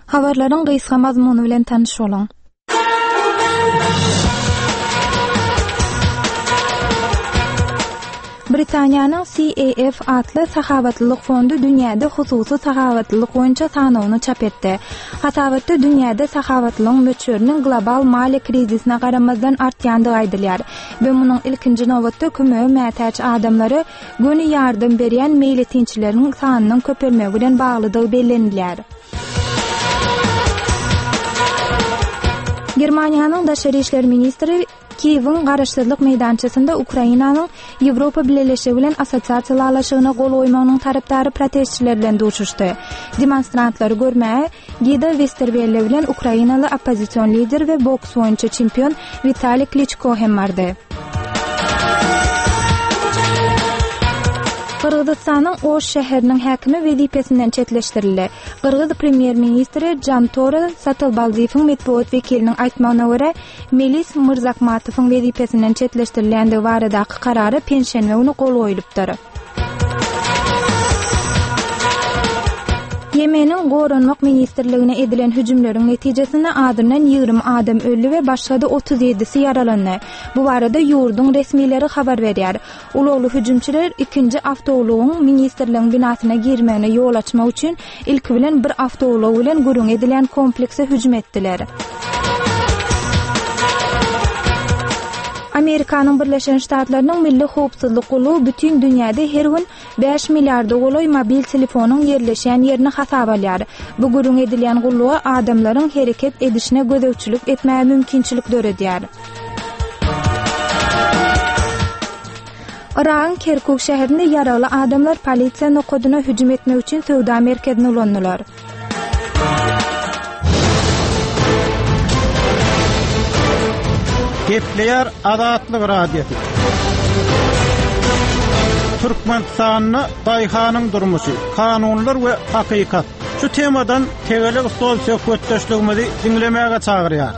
Habarlaryň gysga mazmuny bilen tanyş bolan. Britaniýanyň CAF adly sahabatlylyk fondu dünýäde hususy sahabatlylyk boýunça sanawyny çap etdi. Hasabatda dünýäde sahabatlylygyň möçörünün global mali krizisine garamazdan artýandygy aýdylýar we munyň ilkinji nowatda kömege mätäç adamlary göni ýardym berýän meýletinçileriň sanynyň köpelmegi bilen baglydygy bellenilýär. Germaniýanyň daşary işler ministri Kiýewiň garaşdyrlyk meýdançasynda Ukrainanyň Ýewropa Birleşigi bilen assosiasiýalaşygyna gol goýmagynyň tarapdary protestçiler bilen duşuşdy. Demonstrantlary görmäge Gida Westerwelle bilen Ukrainaly opposision lider we boks boýunça çempion Vitaliy Klitschko hem bardy. Kırgızstanyň Oş şäheriniň häkimi wezipesinden çetleşdirildi. Kırgız premier ministri Jantore Satylbaldiýewiň medeniýet wekiliniň aýtmagyna görä, Melis Myrzakmatowyň wezipesinden çetleşdirilýändigi baradaky karary pensiýe güni gol goýulypdyr. Yemeniň Goranmak ministrligine edilen hüjümleriň netijesinde adyrnan 20 adam öldü we başga da 37-si yaralandy. Bu barada ýurduň resmileri habar berýär. Ulugly hüjümçiler ikinji awtowlugyň ministrligiň binasyna girmegine ýol açmak üçin ilki bilen bir awtowlug bilen gürüň edilen komplekse hüjüm etdiler. Amerikanyň Birleşen Ştatlarynyň Milli Howpsuzlyk Gulu bütün dünýäde her gün 5 milliarda goloy mobil telefonyň yerleşen ýerini hasap alýar. Bu gürüň edilen guluğa adamlaryň hereket edişine gözegçilik etmäge mümkinçilik döredýär. Iran Kirkuk şäherinde yaraly adamlar polisiýa nokodyna hüjüm etmek üçin sowda merkezine ulandylar. Gepleýär Azatlyk radiosu. Türkmenistanyň daýhanyň durmuşy, kanunlar we hakykat. Şu temadan tegelik stol söhbetdeşligimizi dinlemäge çagyrýar.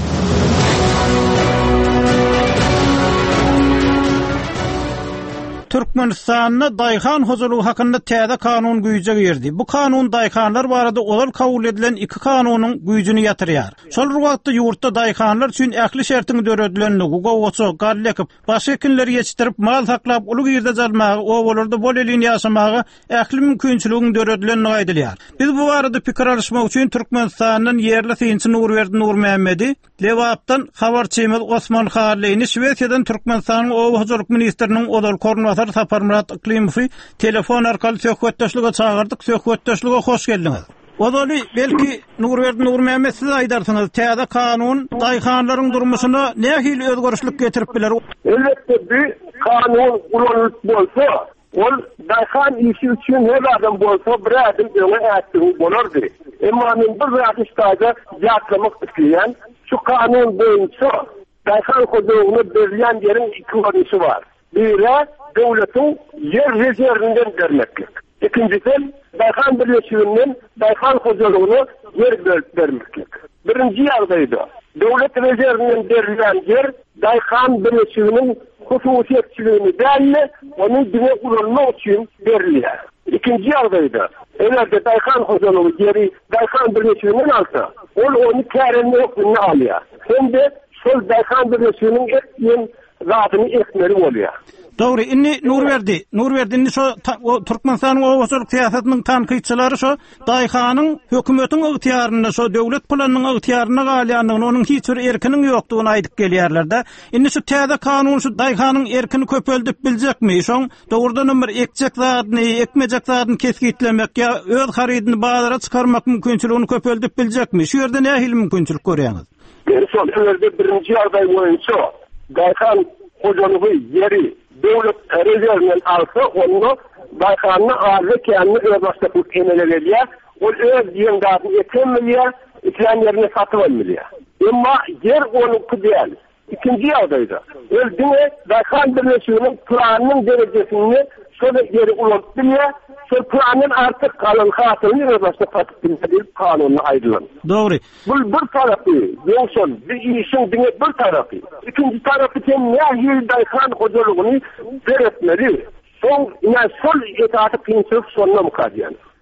Türkmenistanyň daýhan huzurlugy hakynda täze kanun güýje girdi. Bu kanun daýhanlar barada olar kabul edilen iki kanunyň güýjüni ýatyrýar. Şol wagtda ýurtda daýhanlar üçin ähli şertiň döredlenligi, gowaçy, garlekip, başga kinleri ýetirip mal saklap uly ýerde jalmagy, owalarda bol elini ýaşamagy ähli mümkinçiliginiň döredlenligi aýdylýar. Biz bu barada pikir alşmak üçin Türkmenistanyň ýerli synçy Nurberdi Nurmämmedi, Lewapdan habarçymyz Osman Harleyni Şwediýadan Türkmenistanyň owa huzurluk ministriniň odal korunmaty Saparmurat Iklimowy telefon arkaly söhbetdeşlige çağırdyk. Söhbetdeşlige hoş geldiňiz. Odaly belki Nurberdi Nurmämmed siz aýdarsyňyz, täze kanun daýhanlaryň durmuşyna nähil özgörüşlik getirip biler? Elbetde bir kanun ulanyp bolsa, ol daýhan işi üçin her adam bolsa bir adam öňe ätdiňi bolardy. Emma men bir wagtda ýaklamak isleýän şu kanun boýunça daýhan huzurlugyna berilýän ýeriň iki wagty bar. Biri devletin yer rezervinden vermeklik. İkincisi daýhan birleşiginiň daýhan huzurlugyny yer vermeklik. Birinji ýagdaýda devlet rezervinden berilýän yer daýhan birleşiginiň hususiýetçiligini dälle, onyň dine ulanmak üçin berilýär. İkinji ýagdaýda eger daýhan huzurlugy yeri daýhan birleşiginiň alsa, ol ony kärenli hukmyna alýar. Hem-de şol daýhan birleşiginiň etdiň zatyny ekmeli bolýar. Dogry, inni Nurberdi inni şo Türkmenistanyň owasyllyk siýasatynyň tanqidçilary şo daýhanyň hökümetiň ygtyýaryna, şo döwlet planynyň ygtyýaryna galýanlygyny, onuň hiç bir erkiniň ýokdugyny aýdyp gelýärler-de. Inni şu täze kanun şu daýhanyň erkini köpeldip biljekmi? Şoň dogrudan bir ekjek zadyny, ekmejek zadyny keskitlemek ýa öz harydyny bazara çykarmak mümkinçiligini köpeldip biljekmi? Şu ýerde nähili mümkinçilik görýäňiz? Şol ýerde birinji ýagdaý boýunça daýhan huzurlugy yeri devlet rezervinden alsa, onu daýhanyň aly kendini özbaşda tutkeneleriyle, o öz ýendatyny etemmelýär, etlen ýerine satyp almalýar. Emma yer onunki değil. İkinji ýagdaýda öldüňe daýhan birleşiginiň planynyň derejesini şol yeri ulanıp bilýär, şol planyň artyk kalan hatyny özbaşda satyp bilýär kanuny aýdylan. Dogry. Bu bir tarapy, ýoksa bir işin diňe bir tarapy. İkinji tarapy nähil daýhan huzurlugyny beretmeli. Son ýa sol etaty prinsipi sonuna mukaddiýan.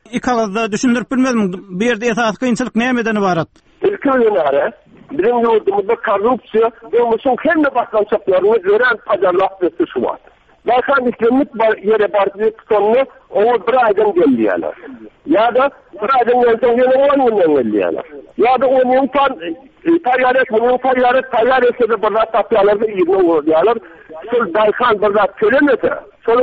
ikagızda düşündirip bilmedim. Bir yerde esas kıyınçılık nämeden ibaret? İlki yönare, bizim yurdumuzda korrupsiya, dömüşün kendi başkançaklarını gören pacarlap ve şu var. Daykan İslamlık yere barcılık tutanını onu bir aydan geldiyalar. Ya da bir aydan gelsen yine 10 günden geldiyalar. Ya da 10 yıl tayyaretse de burada tapyalarda iyirine uğurluyorlar. Sol Daykan burada söylemese,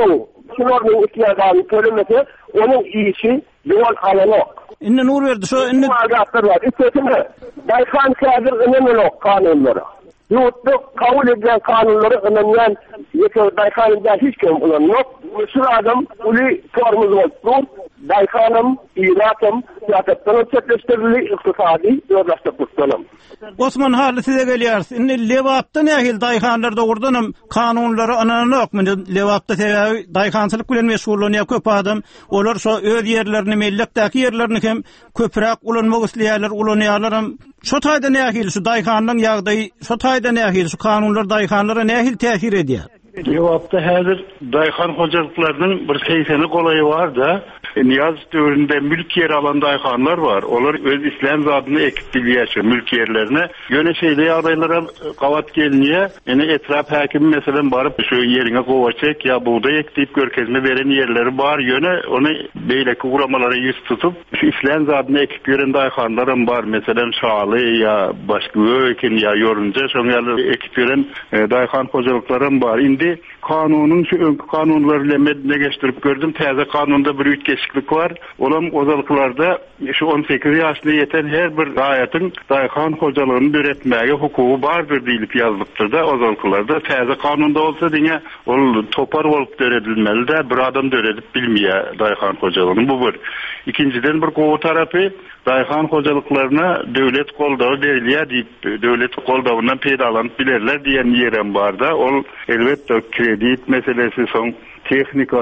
Şunların ihtiyacını söylemese, onun işi yol alanı yok. İnne nur verdi, şu inne... Mağazatlar var. İstesinde Daykan kadir önemli yok kanunları. Yurtluk kabul edilen kanunları önemli Daykan'da hiç kim olan yok. Şu adam uli formuz olsun. Daykan'ım, ilatım, siyasetlerin çetleştirildiği iktisadi yoldaşlık tutalım. Osman hali size geliyoruz. İnne Levap'ta ne ahil Daykanlar doğurdanım kanunları ananı yok mu? Levap'ta Daykansılık bilen meşgulluğuna köp adam. Olur şu öz yerlerini, mellekteki yerlerini hem köprak ulanmak isteyenler ulanıyorlarım. Şu tayda ne ahil şu Daykan'dan yağdayı, şu tayda ne ahil şu kanunlar Daykanlara ne ahil tehir ediyor? Levap'ta hazır Daykan hocalıklarının bir seyseni kolayı var da Niyaz dövründe mülk yer alan daykanlar var. Onlar öz İslam zadını ekip biliyorlar mülk yerlerine. Yöne şeyli adaylara kavat geliniye yani etraf hakimi mesela barıp şu yerine kova çek ya buğday ekleyip görkezme veren yerleri var. Yöne onu beyleki uğramalara yüz tutup şu İslam zadını ekip gören daykanlarım var. Mesela Şalı ya başka öken ya yorunca şu yerleri ekip gören daykan hocalıklarım var. Indi kanunun şu önkü kanunlarıyla medine geçtirip gördüm. Taze kanunda bir ütkeşiklik var. Olan ozalıklarda şu 18 yaşına yeten her bir gayetın Daykan hocalığını üretmeye hukuku vardır deyilip yazılıptır da ozalıklarda. Taze kanunda olsa diye topar olup döredilmeli de bir adam döredip bilmeye Daykan hocalığını. Bu bir. İkinciden bir kovu tarafı Daykan hocalıklarına devlet koldağı veriliyor deyip devlet koldağından peydalanıp bilirler diyen yerim var da. Ol elbette kredit meselesi son teknika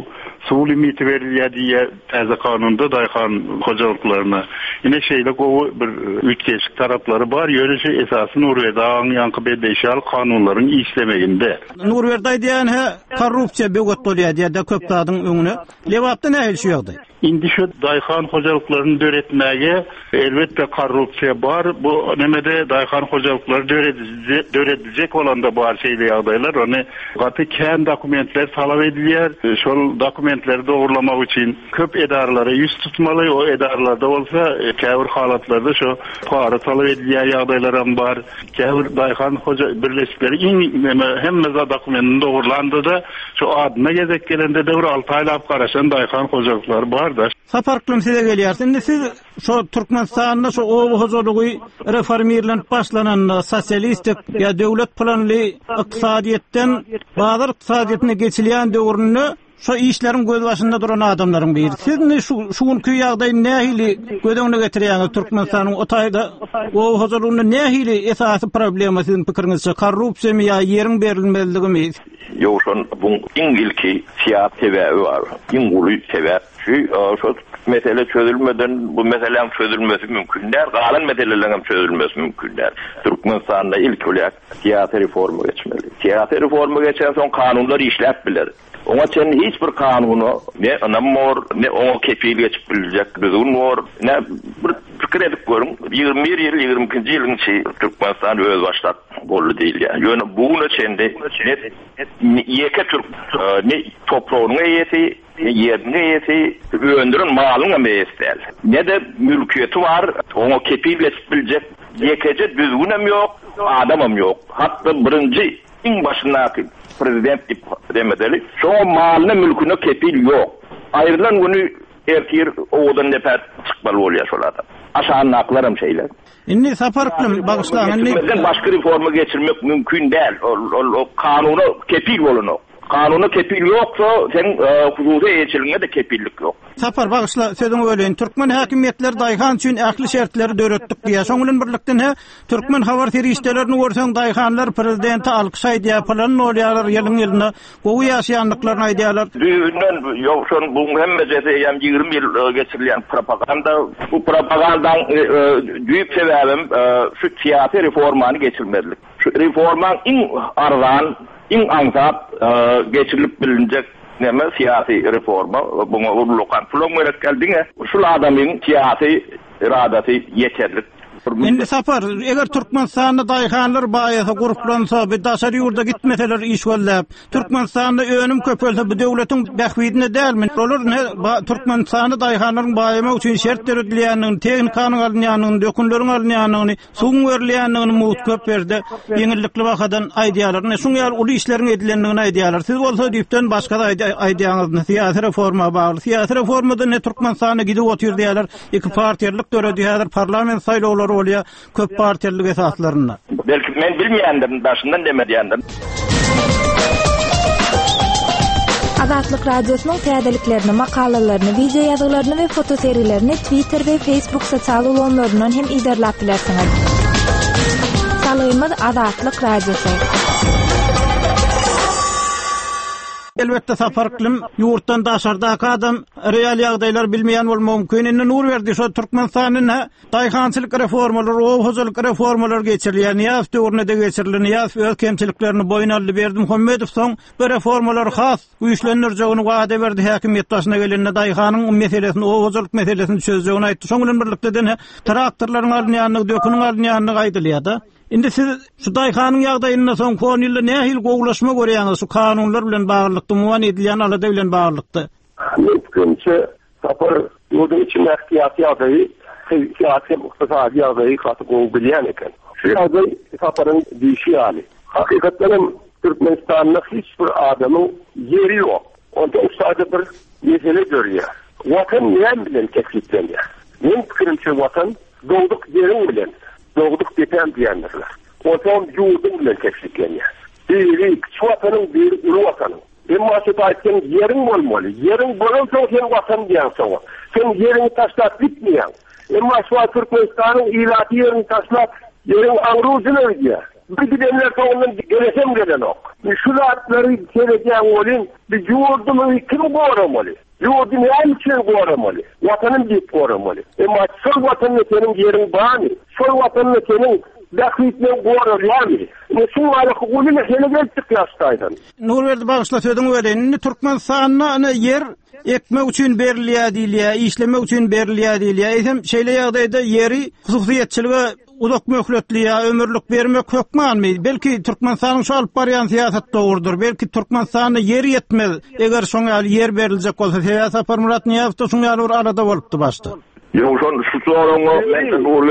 su limiti veriliyor diye taze kanunda Daykan hocalıklarına. Yine şeyle o bir ütkeşik tarafları var. Yönüşü esasın Nurveda'nın yankı bedeşal kanunların işlemeginde. Nurveda diyen korrupsiya begot oluyor diye de köp dağdın önüne. Levap'ta ne helşiyordu? İndi şu Daykan hocalıklarını döretmeye elbette korrupsiya var. Bu nemede Daykan hocalıkları döredecek olan da var şeyli adaylar. Onu katı kendi dokumentler talep ediliyor. Şu dokumentleri doğrulamak için köp edarlara yüz tutmalı. O edarlarda olsa kâvir halatlarda şu para talep ediliyor adaylarım var. Kâvir Daykan hoca birleşikleri hem meza dokumentini doğrulandı da şu adına gezek gelende de 6 aylık karışan Daykan hocalıkları var. Saparklım size geliyor. Şimdi siz şu Türkmenistan'da şu o huzurluğu reformirlenip başlanan sosyalistik ya devlet planlı iktisadiyetten bazı iktisadiyetine geçilen dövrünü şu işlerin göz başında duran adamların biri. Siz ne şu günkü yağdayı nehili gödöňüne getiriýäňiz Türkmenistanyň o taýda o huzurluğunda nehili esasy problemi sizin pikirinizçe korrupsiýa mı ya ýeriň berilmezligi mi? Yok şon bu ilki siyasi sebebi var. İngulu sebep şu mesele çözülmeden bu meselenin çözülmesi mümkün değil. Kalan meselelerin çözülmesi mümkün değil. Türkmenistan'da ilk olarak siyasi reformu geçmeli. Siyasi reformu geçen son kanunları işlep bilir. Ona sen hiçbir kanunu ne anamor ne o kefil geçip bilecek bizim var ne bir fikir edip görün 21 yıl 22. yılın Türkmenistan öz başlat bollu değil ya. Yani bunu çende ne yeke Türk ne toprağının eyeti yerine eyeti öndürün malın amestel. Ne de mülkiyeti var ona kefil geçip bilecek yekece düzgünüm yok adamım yok. Hatta birinci en başındaki prezident demedeli. Şu malına mülküne kefil yok. Ayrılan bunu erkir oğudan nefet çıkmalı oluyor şurada. Aşağının aklarım şeyler. İnni saparklım bağışlan. Başka reformu geçirmek mümkün değil. O kanuna kefil olunu. Kanuna kefil yoksa sen huzuza geçirmeye de kefillik yok. Sapar bağışla sözüňi öleýin. Türkmen häkimetleri Daykan üçin ähli şertleri döretdik diýär. Şoň bilen birlikde Türkmen habar feriştelerini görseň Daykanlar prezidenti alkyşaý diýiplan bolýarlar ýylyň gowy ýaşaýanlyklaryny aýdýarlar. Düýünden ýok şon bu hemmejede 20 ýyl geçirilen propaganda bu propagandaň düýüp sebäbim şu siyasi reformany geçirmezlik. Şu reformaň iň arzan, iň aňsap geçirilip bilinjek neme siyasi reforma buna urlukan fulon gerek geldiňe. Şul adamyň siyasi iradasy yeterli. Indi sapar, eger Türkmenistanda daýhanlar baýasa guruplansa, bir daşary ýurda gitmeseler iş gollap, Türkmenistanda önüm köpölse bu döwletiň bähwidine dälmi? Olar ne Türkmenistanda daýhanlaryň baýama üçin şert berilýänini, tehnikanyň alınýanyny, dökünleriň alınýanyny, suwun berilýänini muht köp berdi. Ýeňillikli wakadan aýdýalar. Şuň ýaly uly işleriň edilendigini aýdýalar. Siz bolsa diýipden başga da aýdýaňyz, siyasi reforma bagly. Siyasi reformada ne Türkmenistana gidip oturýarlar, iki partiýalyk döredýärler, parlament saýlawlary bolýar, köp partiýalyk esaslarynda. Belki men bilmeýändim, başyndan demedýändim. Azatlyk radiosynyň täzeliklerini, makalalaryny, video ýazgylaryny we fotoseriýelerini Twitter we Facebook sosial ulanlaryndan hem iderläp bilersiňiz. Salaýymyz Azatlyk radiosu. Elbette saparklym ýurtdan daşardaky adam real ýagdaýlar bilmeýän bolmagy mümkin. Indi nur berdi şo Türkmenistanyň daýhançylyk reformalary, owhaçylyk reformalary geçirilýär. Ýa-da döwründe geçirilýär, ýa-da öz kemçiliklerini boyun aldy berdi. Muhammedow soň bu reformalary has güýçlendirjegini wada berdi. Häkimiýet başyna gelende daýhanyň meselesini, owhaçylyk meselesini çözjegini aýtdy. Şoň bilen birlikde de traktorlaryň alınýanyny, döküniň alınýanyny aýdylýar. Indi siz şu daýhanyň ýagdaýyna soň kon ýylda nähil gowlaşma görýäňiz şu kanunlar bilen baglanykda, muwan edilýän alada bilen baglanykda? Mümkinçe sapar ýurduň içinde ihtiyati ýagdaýy, siyasi ykdysady ýagdaýy gaty gowy bilýän eken. Şu ýagdaý saparyň diýişi ýaly. Hakykatdan Türkmenistanda hiç bir adamyň ýeri ýok. Onda sadece bir mesele görýär. Watan näme bilen tekliplenýär? Men pikirimçe watan dowduk ýeriň bilen doğduk deten diýenler. Otam ýurdum bilen tekliplenýär. Biri çuwatanyň bir ulu watanyň. Emma şu taýtdan ýeriň bolmaly. Ýeriň bolsa sen watan diýen soň. Sen ýeriňi taşlap gitmeýän. Emma şu Türkmenistanyň ilaty ýerini taşlap ýeriň agruzyny öýdýär. Bir gidenler soňundan gelesem gelen ok. Şularlary kelegän bolyn, bir ýurdumy kim goramaly? Ýurdun hem için goramaly. Watanyň diýip goramaly. Emma şol watanyň senin ýeriň bany, şol watanyň senin dähliýetine goralýarmy? Şu wala hukukyny hele geldik ýaşdaýdan. Nurberdi bagışla söýdüň berenin Türkmenistanyna yer ekmek üçin berilýär diýilýär, işlemek üçin berilýär diýilýär. Eýsem şeýle ýagdaýda ýeri hususiýetçiligi uzak möhletliýär, ömürlük bermek hökmanmy? Belki Türkmenistanyň şu alyp barýan siýasat dogrudur. Belki Türkmenistanyň ýeri ýetmez. Eger şoňa ýer beriljek bolsa, Siyasat Murat Niýazow da şoňa bir arada bolupdy başda. Ýa-da şu soraňa men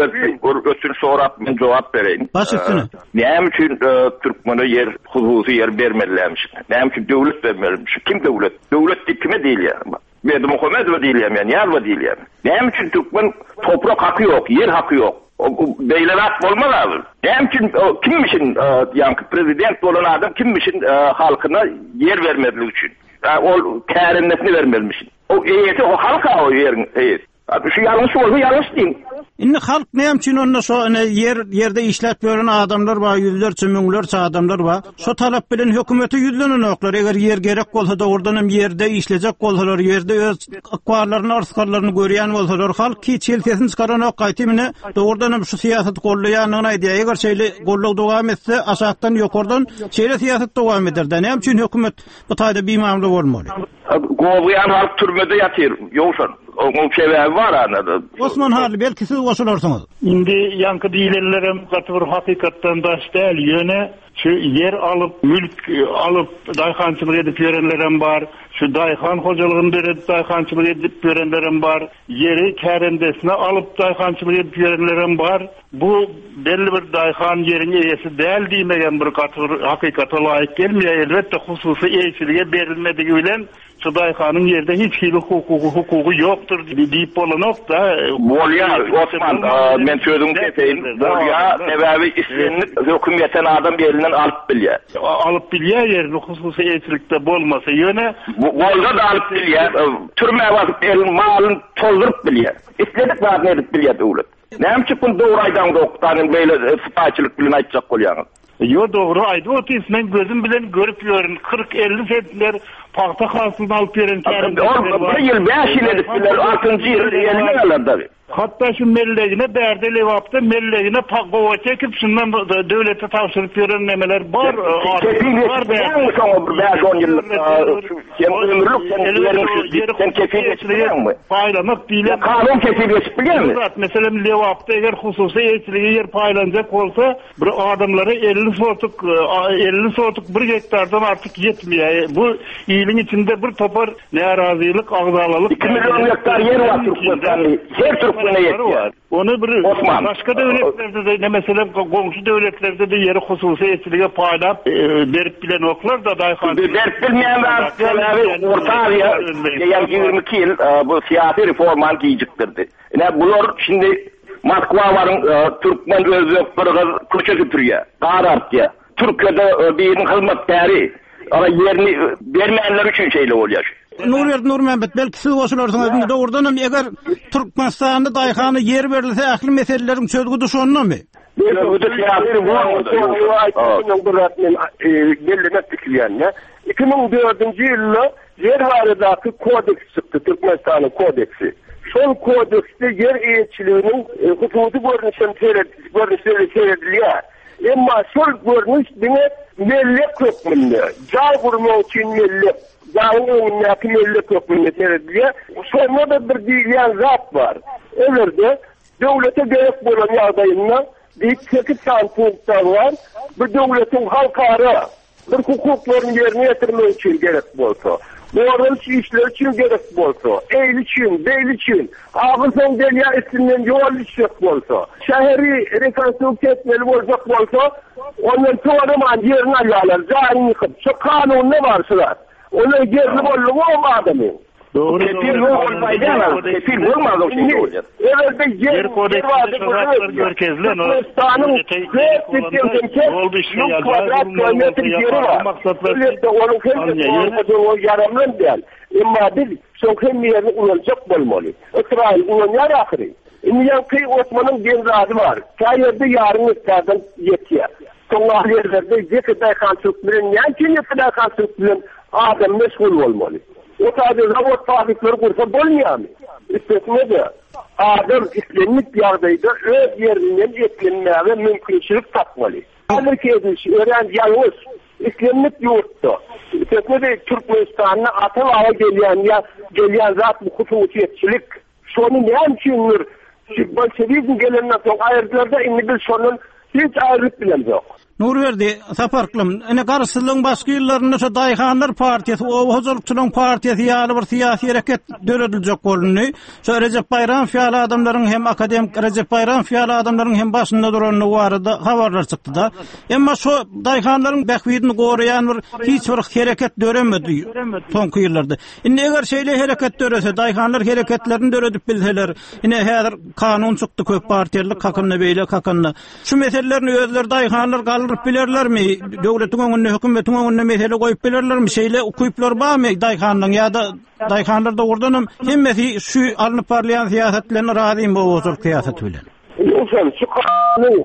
ötün sorap men jogap bereýin. Başysyny. Näme üçin Türkmene yer hususy yer bermelilermiş? Näme üçin döwlet bermelilermiş? Kim döwlet? Döwlet kime diýilýär? Mehdi Muhammedow diýilýär, ýa-da diýilýär. Näme üçin Türkmen toprak haky ýok, yer haky ýok? Beylevat bolmaly. Näme üçin kimmişin ýa-da prezident bolan adam kimmişin halkyna yer bermeli üçin? Ol kärinnesini bermelimiş. O eýeti o halka o ýeriň eýeti. Şu yanlış oldu, yanlış değil. Indi halk näme üçin onda şo ýerde işläp gören adamlar bar, ýüzlerçe müňlerçe adamlar bar. Şo talap bilen hökümeti ýüzlenen oklar. Eger yer gerek bolsa da ordan hem ýerde işlejek bolsalar, ýerde öz akwarlaryny, arskarlaryny görýän bolsalar, halk ki çeltesini çykaran ok gaýtymyny doğrudan hem şu siýasat gollaýanyny aýdýar. Eger şeýle gollaw dowam etse, aşagdan ýokardan şeýle siýasat dowam eder. Näme üçin hökümet bu taýda biýmamly bolmaly? Gowaýan halk türmede ýatyr, ýoksa o sebäbi bar anada. Osman Harly, belki siz goşularsyňyz. Indi ýanky diýilenlerim gaty bir hakykatdan daş däl, ýöne şu yer alıp, mülk alıp daýhançylyk edip ýörenlerem bar. Şu daýhan hojalygyny berip daýhançylyk edip ýörenlerem bar. Yeri kärendesine alıp daýhançylyk edip ýörenlerem bar. Bu belli bir daýhan ýeriň eýesi däl diýmegen bir gaty hakykata laýyk gelmeýär. Elbetde hususy eýçilige berilmedigi bilen şu daýhanyň ýerde hiç hili hukuky ýokdur diýip bolanok da. Bolýar, Osman, men sözüňi geçeýin. Bolýar, sebäbi islenip hökümeten adam belinden alyp bilýär. Alyp bilýär ýerni hususy eýçilikde bolmasa ýöne bolsa da alyp bilýär. Türme wasyp elin malyny toldurup bilýär. Isledik wagt edip bilýär döwlet. Näme üçin dowraýdan doktaryň beýle sypaçylyk bilen aýtjak bolýar? Yo doğru aydı o men gözüm bilen görüp ýörün 40-50 sentler paxta hasılını alıp veren bir yıl 5 yıl edipdiler, 6-njy yıl gelmelerdi. Hatta şu mellegine berde lewapda mellegine pagowa çekip şundan döwlete tapşyryp beren nemeler bar. Var ben sonra bir 5-10 yıllık sen kefil paylamak bilen kanun kefil bilen mi? Mesela lewapda eger hususy eçligi yer paylanacak bolsa bir adamlara 50 sotuk 1 hektardan artık yetmiyor. Bu iyiliğin içinde bir topar narazilik, agzalalyk 2 milyon hektar yer var Türkmenistan'da. Her Türkmen'e yetiyor. Onu bir başka devletlerde de mesela komşu devletlerde de yeri hususi eçlige paylap berip bilen oklar da dayhan. Berip bilmeyen Orta Asya 22 yıl bu siyasi reformlar giyiciktirdi. Bunlar şimdi Moskva varın Türkmen özbek Kırgız Kürtçe süpürüyor. Qarartya. Türkiye'de bir hizmetleri ama yerini vermeyenler için şeyle oluyor. Nur Mehmet belki siz oşularsınız doğrudan eger Türkmenistan'da dayhany yer berilse ähli meselelerin çözgü düşönüne mi? Öde siyasi reformlar 2004-nji ýylda yer baradaky kodeks çykdy, Türkmenistanyň kodeksi. Şol kodekste yer eýetçiliginiň hukuky görnüşleri seredilýär. Emma şol görnüş diňe mellek köpmünde, jaý gurmak üçin mellek, jaýyň näki mellek köpmünde seredilýär. Şonda da bir diýen zat bar. Elerde döwlete gerek bolan ýagdaýynda bir 8 punktlar var. Bir döwletiň halkara bir hukuklaryny ýerine ýetirmek üçin gerek bolsa, doğrusu işler için gerek bolsa, eýil için, beýil için, ağzın derya üstünden yol işlek bolsa, şäheri rekonstruksiýa etmeli boljak bolsa, ondan sonra ýerini alýarlar, jaýyny ýykyp, şu kanunna barşylar. Onlar gerli bollugy o adamyň. Doğru. Kefil olmaz o şey olacak. Evet, yer kodeksinde şartlar görkezlen o. Türkmenistan'ın kvadrat kilometre yeri var. Öyle de onun hem yaramlan değil. Ama biz çok hem yerini kullanacak bolmalı. İsrail kullanıyor ahiri. Yankı Osman'ın genzadı var. Kayırda yarın isterden yetiyor. Sonra yerlerde yekidai kansılıkların yankı yekidai kansılıkların adam meşgul olmalı. O sadece zavod fabrikleri kursa bolmuyor mu? İstesine de adam islenlik yardayda öz yerinden etlenmeye ve mümkünçülük tapmalı. Amerika'da öğrenci yalnız islenlik yurtta. İstesine de Türkmenistan'la Atalaya gelen zat bu hususiyetçilik. Şonu ne emçindir? Bolşevizm gelenden sonra ayırdılarda indi bir şonun hiç ayrılık bilen yok. Nurverdi saparklym ene garşylygyň başga ýyllarynda şu Daýhanlar partiýasy, Owuzlukçylyň partiýasy ýaly bir syýasy hereket dörediljek bolny. Şu Recep Bayram fiýaly adamlaryň hem akademik Recep Bayram fiýaly adamlaryň hem başynda duranyny barada habarlar çykdy da. Emma şu Daýhanlaryň bähwidini goraýan bir hiç bir hereket döremedi soňky ýyllarda. Indi eger şeýle hereket dörese, Daýhanlar hereketlerini döredip bilseler, ine häzir kanun çykdy köp partiýalyk hakyny beýle hakyny. Şu meselelerini özleri Daýhanlar bilerlermi? Döwletiň öňünde, hökümetiň öňünde mesele goýup bilerlermi? Şeýle ukuyplar barmy Daýhanyň ýa-da Daýhanlarda ordanam hemmesi şu alınıp barlayan siýasatlaryna razym bolýar siýasat bilen. Uşan şu kanun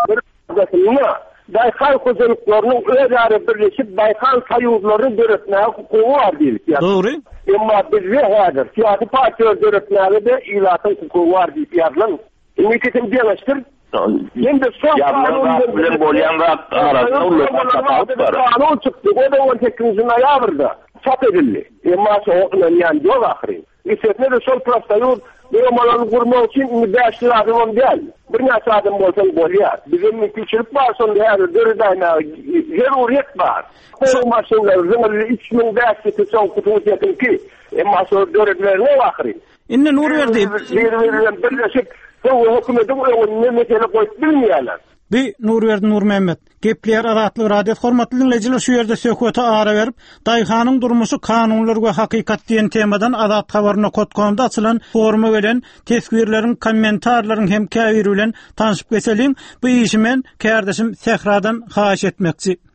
bir Daýhan hojalyklarynyň özleri birleşip Daýhan saýuzlaryny döretmäge hukugy bar diýip. Dogry. Emma bizde häzir siýasy partiýalar döretmäge de ilaty hukugy bar diýip ýazılan. Ümidem diýerler. Şimdi son kanun bilen bolyan zat arasında kanun çıktı. O da 18. noyabrda çap edildi. Emma soğukla yani yol ahiri. İşletme de sol prostoyur beyomalarını kurmak için 5 lira adamım değil. Bir nesi adım olsan bolyar. Bizim mümkünçülük var sonunda her dörüdayna zeruriyet var. Bu maşinler zıngırlı 3500 son kutuğuz yakın ki emma soğuk dörüdlerine ahiri. İnne Nurverdi birleşip bu hükümetin önüne mesele koyup bilmeyenler. Bir Nur Mehmet. Gepler aratlyk radio hormatly dinleyijiler şu ýerde söhbete ara berip, Daýhanyň durmuşy kanunlar we hakykat diýen temadan Azat habaryna kotgonda açylan forma bilen tesbirleriň, kommentarlaryň hem käbir bilen tanyşyp geçelim. Bu işi men kardeşim Sehradan haýyş etmekçi.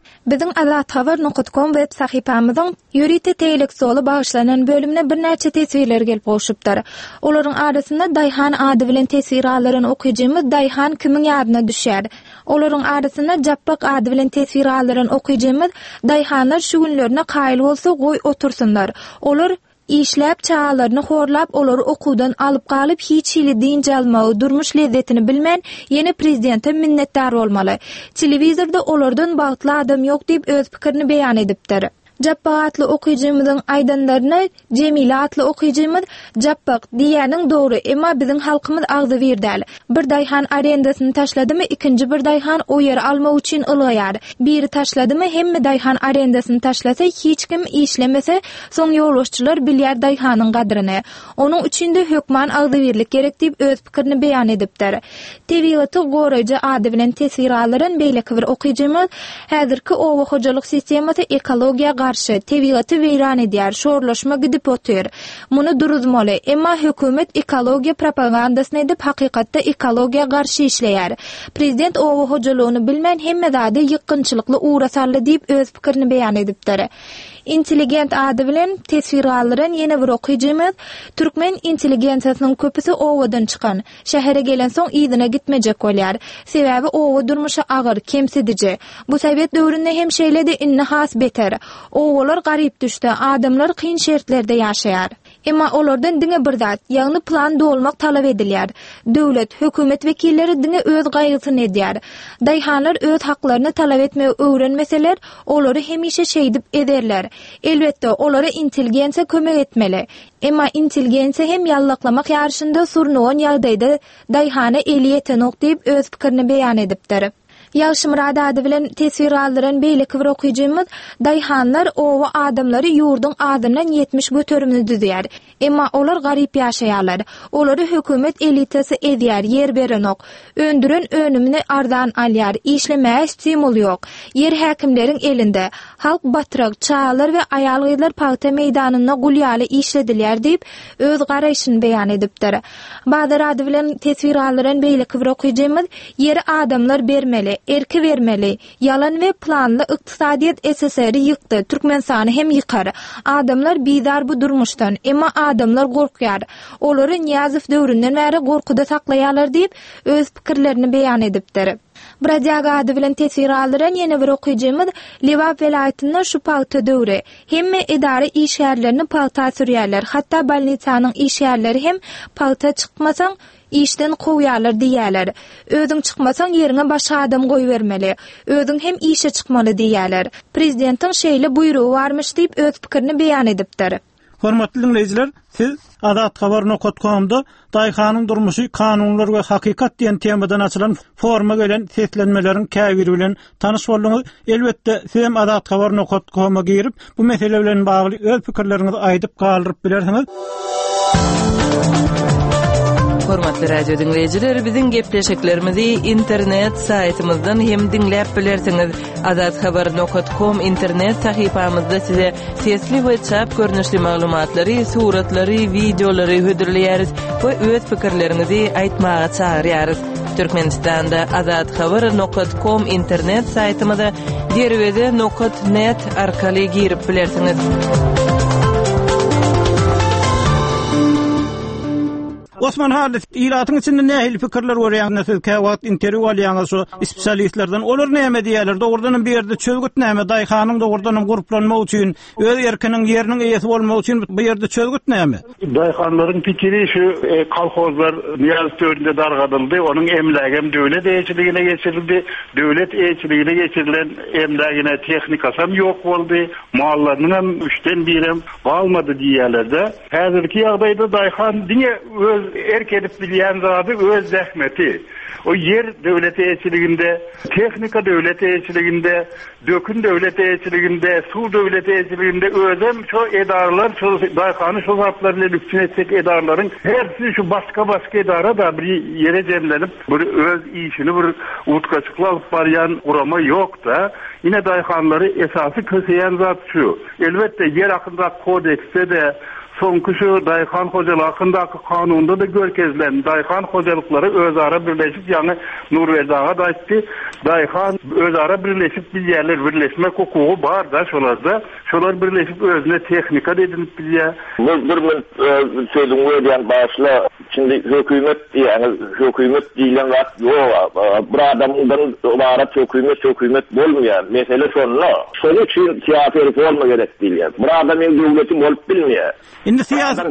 Biziň azathabar.com web sahypamyzyň ýörite telexsolu bagyşlanan bölümine bir näçe tesirler gelip goşupdyr. Olaryň arasynda Daýhan ady bilen tesiralaryny okuýjymyz Daýhan kimiň ýadyna düşýär. Olaryň arasynda Jappaq ady bilen tesiralaryny okuýjymyz Daýhanlar şu günlerine qaýyl bolsa goý otursunlar. Olar işläp çağalaryny horlap olary okuwdan alyp galyp hiç hili diýinçe almagy durmuş lezzetini bilmän ýene prezidente minnetdar bolmaly. Telewizorda olardan bagtly adam ýok diýip öz pikirini beýan edipdir. Jappaq atly okuýjymyzyň aýdanlaryna Jemila atly okuýjymyz Jappaq diýäniň dogry, emma biziň halkymyz agzy berdäl. Bir Daýhan arendasyny taşladymy, ikinji bir Daýhan o ýeri almak üçin ylgyýar. Biri taşladymy, hemme Daýhan arendasyny taşlasa hiç kim işlemese, soň ýoluşçylar bilýär Daýhanyň gadryny. Onuň üçin de hökman agzy berlik gerek diýip öz pikirini beýan edipdir. Tebigaty goraýjy ady bilen tesiralaryň beýleki bir okuýjymyz häzirki owa hojalyk sistemasy ekologiýa garşy tebigaty weýran edýär, şorlaşma gidip otyr. Muny duruzmaly, emma hökümet ekologiýa propagandasyny edip hakykatda ekologiýa garşy işleýär. Prezident owa hojalygyny bilmän hemme zady ýykynçylykly uğrasarly diýip öz pikirini beýan edipdir. Intelligent ady bilen tesiralaryň ýene bir okuýjymyz türkmen intelligensiýasynyň köpüsi owadan çykan. Şähere gelen soň ýygyna gitmejek bolýar. Sebäbi owa durmuşy agyr, kemsidici. Bu Sowet döwründe hem şeýledi inni has beter. Owalar garyp düşdi, adamlar kyn şertlerde ýaşaýar. Emma olardan diňe bir zat, ýagny plan dolmak talap edilýär. Döwlet, hökümet wekilleri diňe öz gaýgysyny edýär. Daýhanlar öz haklaryny talap etmegi öwrenmeseler, olary hemişe şeýdip ederler. Elbetde olara intelligensiýa kömek etmeli. Emma intelligensiýa hem ýallaklamak ýarşynda surnuwan ýagdaýda Daýhana eliýete nokdaýyp öz pikirini beýan edipdir. Ýalşymrad ady bilen tesiralaryň beýleki bir okuýjymyz Daýhanlar owa adamlary ýurdun adyndan 70 götürümni düzýär. Emma olar garyp ýaşaýarlar. Olary hökümet elitasy edýär, ýer berenok. Öndüren önümini arzan alýar, işlemäge stimul ýok. Yer häkimleriň elinde. Halk batrak, çağalar we aýal gyzlar paýta meýdanyna gulýaly işledilýär diýip öz garaýşyny beýan edipdir. Badar ady bilen tesiralaryň beýleki bir okuýjymyz ýeri adamlar bermeli, erki vermeli. Yalan we planly ykdysadyýet SSR-i ýykdy. Türkmenistany hem ýykar. Adamlar bizar bu durmuşdan, emma adamlar gorkýar. Olary Niýazow döwründen bäri gorkuda saklaýarlar diýip öz pikirlerini beýan edipdir. Bradyaga ady bilen tesiralaryň ýene bir okuýjymyz Lewap welaýatynda şu paýta döwri. Hemme idara işgärlerini paýta sürýärler. Hatda bolnitsanyň işgärleri hem paýta çykmasaň işden goýýarlar diýerler. Özüň çykmasaň ýerine başga adam goýbermeli. Özüň hem işe çykmaly diýerler. Prezidentiň şeýle buýrugy barmyş diýip öz pikirini beýan edipdir. Hormatly dinleýijiler, siz azathabar.com-da Daýhanyň durmuşy, kanunlar we hakykat diýen temadan açylan forma gelen seslenmelerin käbiri bilen tanyş boldyňyz. Elbetde siz hem azathabar.com-a girip bu mesele bilen bagly öz pikirleriňizi aýdyp galyryp bilersiňiz. Hormatly radio dinleyijiler, biziň gepleşiklerimizi internet saýtymyzdan hem dinläp bilersiňiz. azathabar.com internet sahypamyzda size sesli we çap görnüşli maglumatlary, suratlary, videolary hödürleýäris we öz pikirlerinizi aýtmaga çagyrýarys. Türkmenistanda azathabar.com internet saýtymyza derwede.net arkaly girip bilersiňiz. Osman Halis, ilatyň içinde nähili pikirler görýäňiz, siz käwagt interwýu alýaňyz şu spesialistlerden. Olar näme diýerler? Dogrudan bir ýerde çözgüt näme? Daýhanyň dogrudan guruplanmak üçin, öz erkiniň ýeriniň eýesi bolmak üçin bu ýerde çözgüt näme? Daýhanlaryň pikiri şu kolhozlar Niýazow döwründe dargadyldy. Onuň emlägem döwlet eýçiligine geçirildi. Döwlet eýçiligine geçirilen emlägine tehnikasam ýok boldy. Mallaryň hem 3den 1 galmady diýerler-de. Häzirki ýagdaýda Daýhan diňe öz erkedip bilýän zady öz zähmeti. O yer döwlet eýçiliginde, tehnika döwlet eýçiliginde, dökün döwlet eýçiliginde, suw döwlet eýçiliginde özüm şu edaralar, şu Daýhany şu zatlar bilen üstün etsek edaralaryň hepsi şu başga edara da bir ýere jemlenip, bir öz işini bir utgaçykla alyp barýan urama ýok da. Ine Daýhanlary esasy köseýän zat şu. Elbetde yer hakynda kodekste de Soňky şu daýhan hojalygy hakyndaky kanunda da görkezlen daýhan hojalykları özara birleşip ýani Nurwezaga da aýtdy. Daýhan özara birleşip bilýärler, birleşmek hukugy bar da şolarda. Şolar birleşip özüne tehnika edilip bilýär. Bir sözüň öýden başla. Şimdi hökümet ýani hökümet diýilen zat ýok. Bir adamdan ibaret hökümet bolmaýar. Mesele şonla. Şonuň üçin siyasi reforma gerek diýilýär. Bir adamyň döwleti bolup bilmeýär. Indi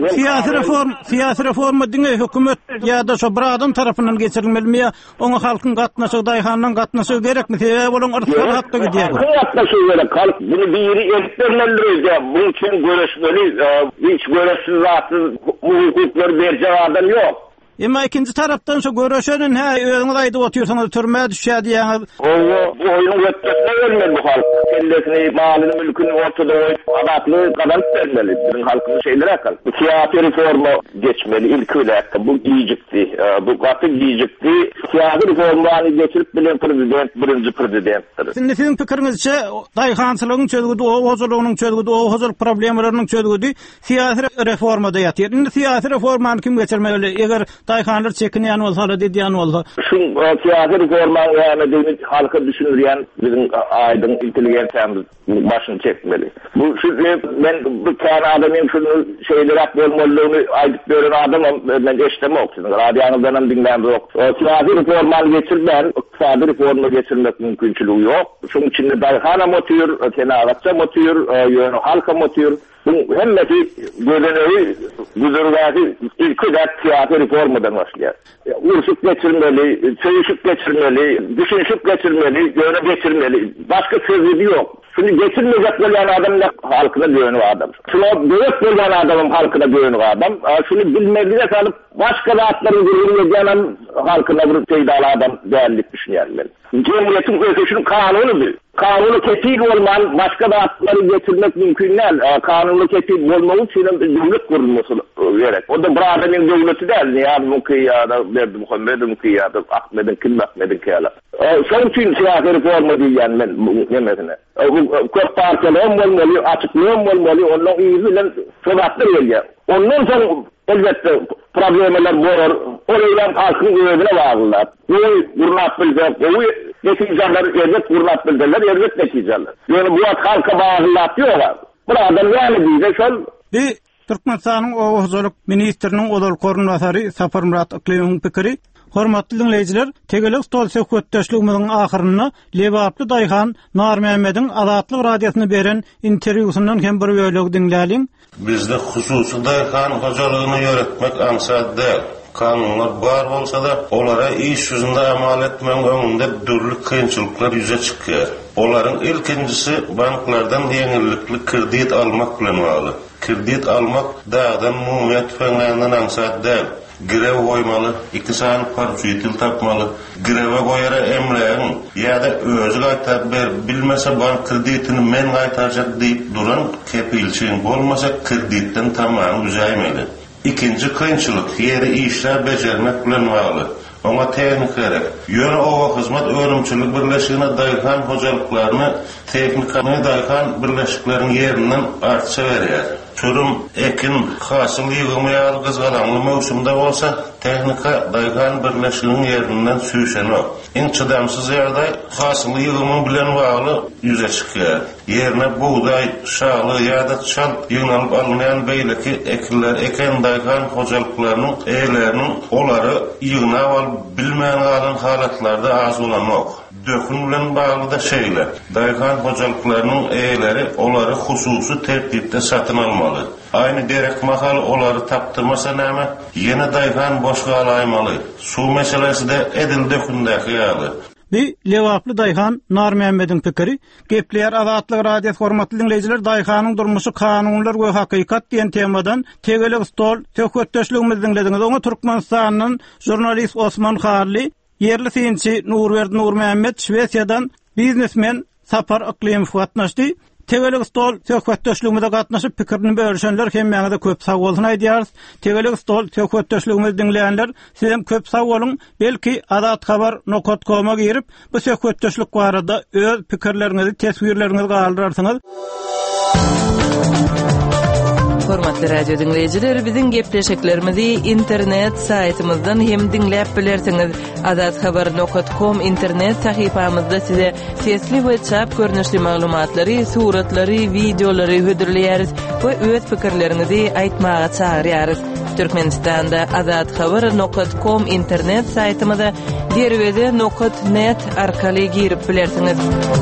siyasi reforma diňe hökümet ýa-da şo bir adam tarapyndan geçirilmeli, oňa halkyň gatnaşygy, daýhanyň gatnaşygy gerekmi? Bolan artlar hakda gidýär. Gatnaşygy gerek. Halk bunu biri elitlerlendirýär. Bu üçin göreşmeli, hiç göreşsiz zatly hukuklar berjek adam ýok. Emma ikinci tarapdan şu görüşenin özüňiz aýdyp oturýarsyňyz, türmäge düşýär diýäňiz. Bu oýuny götürmeli bermeli bu halk. Kendisini, malyny, mülküni ortada oýup adatly gadanyp bermeli. Bizim halkyň şeýleri akal. Bu siyasi reforma geçmeli ilk öýlekde. Bu giýjikdi. Bu gaty giýjikdi. Siyasi reformany geçirip bilen prezident, birinji prezidentdir. Sizin pikiriňizçe daýhançylygyň çözgüdi, o hojalygynyň çözgüdi, o hojalyk problemleriň çözgüdi siyasi reformada ýatýar. Indi siyasi reformany kim geçirmeli? Eger daýhanlar çekinýän bolsa, diýýän bolsa. Şu siyasi reformany ýa-ni halka düşünýän bizim aýdyň intelligensiyamyz başyny çekmeli. Bu şu men bu tane adamym şunu şeýler bolmalygyny aýdyp beren adamam, men eşitmek üçin radioňyzdan hem dinlän ýok. Siyasi reformany geçirmän, iqtisadi reforma geçirmek mümkinçiligi ýok. Şonuň üçin daýhana motyr, tenagatça motyr, ýöne halka motyr. Bu hemmeti görenöyi güzergäsi ilki de siyasi reformadan başlaýar. Urşup geçirmeli, çöýüşüp geçirmeli, düşünşüp geçirmeli, ýöne geçirmeli. Başka sözü ýok. Şunu geçirmeyecek bolan adamlar halkyna göňüp adam. Şunu döwlet bolan adamym halkyna göňüp adam. Şunu bilmegine salyp başga zatlary görýän halkyna bir peýdala adam dälik düşünýär men. Cemiyetiň özü şunu kanunydy. Kanuny kepil bolman başga zatlary getirmek mümkin näl. Kanuny kepil bolmagy üçin döwlet gurulmasy gerek. O da bir adamyň döwleti däl. Ýa-ni Mukiýada, Berdimuhammedim Mukiýada, Ahmedin Kela. Şonuň üçin siyasi reforma diýýän men nemesine. Köp partiýalar bolmaly, açyklyk bolmaly, onuň ýüzü bilen soňatlar gelýär. Ondan soň elbetde problemler bolar. Olaylar halkyň özüne baglanýar. Bu gurnap bilýär, bu netijeler elbet gurnap bilýärler, elbet netijeler. Ýöne bu halka baglanýar ýoklar. Bir adam ýaly diýse şol Türkmenistanyň Owuzlyk ministriniň odal korunmasary Sapar Murat Akliyň pikiri. Hormatly dinleyijiler, Tegelik stol söhbetdeşligimiziň ahyryna Lebaply daýhan Nar Mehmediň Azatlyk radiosyna beren interwýusundan hem bir bölegi dinläliň. Bizde hususy daýhan hojalygyny ýöretmek aňsatda kanunlar bar bolsa da olara iş yüzünde amal etmeň öňünde dürli kynçylyklar ýüze çykýar. Olaryň ilkinjisi banklardan ýeňillikli kredit almak bilen bagly. Kredit almak dağdan muhmet fenlerinden aňsatda grev koymaly, iktisany parçytyl tapmaly, greve goýara emleýän ýa-da özü gaýtar bilmese bank kreditini men gaýtarjak diýip duran kepilçiň bolmasa kreditden tamam üzeýmeli. İkinci kynçylyk ýeri işler bejermek bilen bagly. Ona tehnik gerek. Ýöne owa hyzmat öňümçilik birleşigine daýhan hojalyklaryny tehnikany daýhan birleşikleriň ýerinden artsa berýär. Çörüm ekin hasyl ýygymaýar gyzgalanly mowsumda bolsa tehnika daýhan birleşiginiň ýerinden süýşenok. Iň çydamsyz ýerde hasyl ýygymy bilen bagly ýüze çykýar. Ýerine buğday, şaly ýa-da çal ýynalyp alynýan beýleki ekinler eken daýhan hojalyklarynyň eýleriniň olary ýygnap alyp bilmän galan halatlarda az bolanok. Dökün bilen bagly da şeýle. Daýhan hojalyklarynyň eýleri olary hususy tertipde satyn almaly. Aynı derek mahal olary tapdyrmasa näme? Ýene daýhan boşga alaýmaly. Suw meselesi de edil dökündäki ýaly. Bir Lebaply daýhan Nar Mehmediň pikiri. Gepleýär Azatlyk radio hormatly dinleyijiler, daýhanyň durmuşy kanunlar we hakykat diýen temadan Tegelik stol söhbetdeşligimizi dinlediňiz. Oňa Türkmenistanyň jurnalist Osman Harly, yerli synçy Nur Mehmed, Şwesiýadan biznesmen Sapar Akliyň gatnaşdy. Tegelik stol söhbetdeşligimizde gatnaşyp pikirini bölüşenler hem meňe köp sag bolsun aýdýarys. Tegelik stol söhbetdeşligimizi dinleýänler sizem köp sag bolun. Belki adatxabar.com'a girip bu söhbetdeşlik barada öz pikirlerinizi, teswirlerinizi galdyrarsyňyz. Hormatly radio dinleyijiler, biziň gepleşiklerimizi internet saytymyzdan hem dinläp bilersiňiz. azathabar.com internet sahypamyzda size sesli we çap görnüşli maglumatlary, suratlary, videolary hödürleýäris we öz pikirlerinizi aýtmaga çagyrýarys. Türkmenistanda azathabar.com internet saytymyza derwede.net arkaly girip bilersiňiz.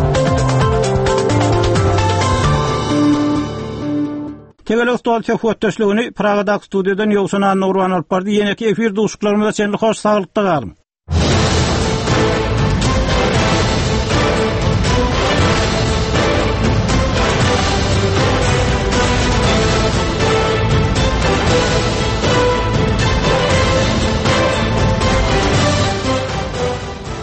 Tegel Ostolça fotoşluğunu Praga'daki stüdyodan Yovsun Nurwan alıp bardy. Ýene-ki efir duşuklarymyza çenli hoş saglypda galym.